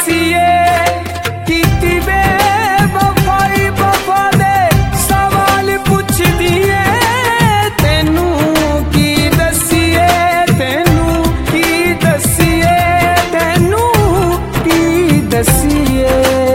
दसीए कीती बेवफाई वफा दे सवाल पुछ दिए तेनू की दसीए तेनू की दसीए तेनू की दसीए।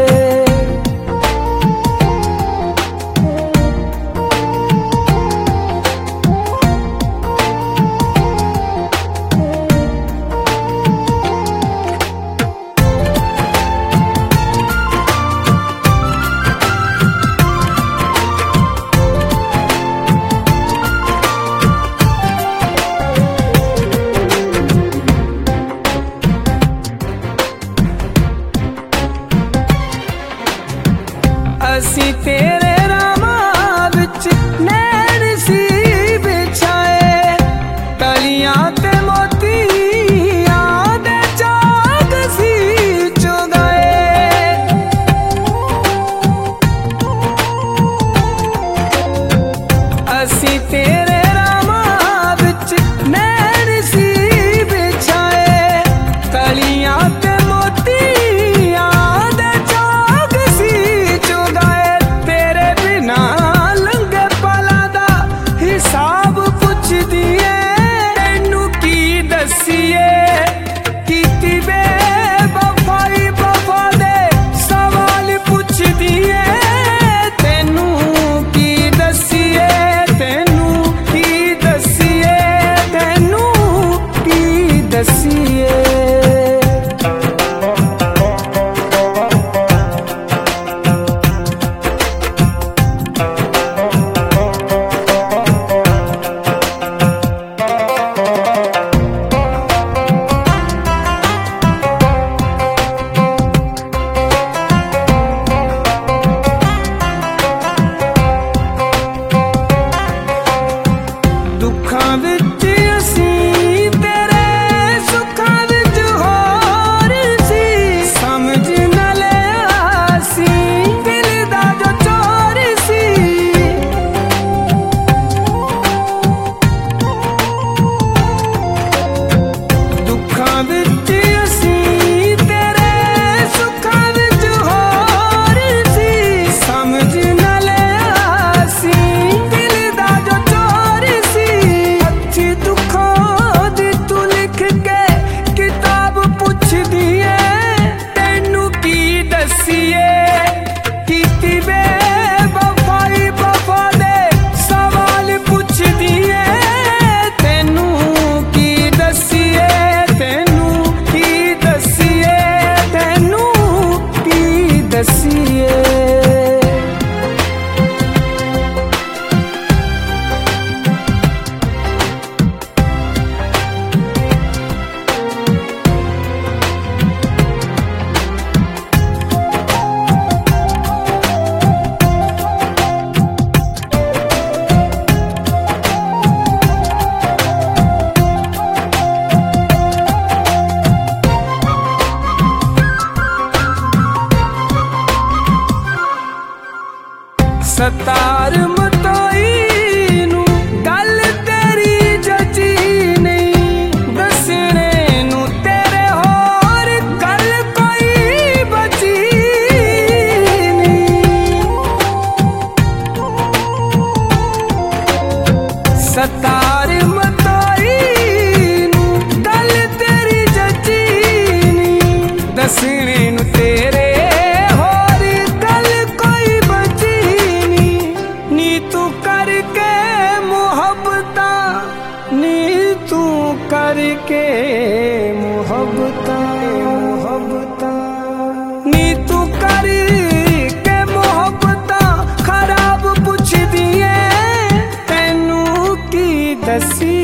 असी तेरे रामां विच नैन सी बिछाए कलियां ते मोतियां दे जाग सी चुगाए। असी तेरे रामां विच नैन सी बिछाए कलियां ते सतार मताई नू गल तेरी जची नहीं दसने नू तेरे होर गल कोई बची नहीं। सतार मताई नू गल तेरी जची नहीं दसने नू तेरे करके मुहब्बता मुहब्बता नी तू करके मुहब्बता खराब पुछ दिए तेनू की दसी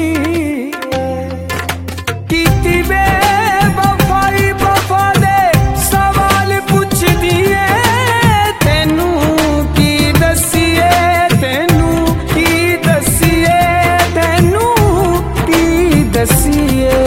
कीती बेवफाई वफा दे सवाल पुछ दिए तेनू की दसीए तेनू की दसीए तेनू की दसीए।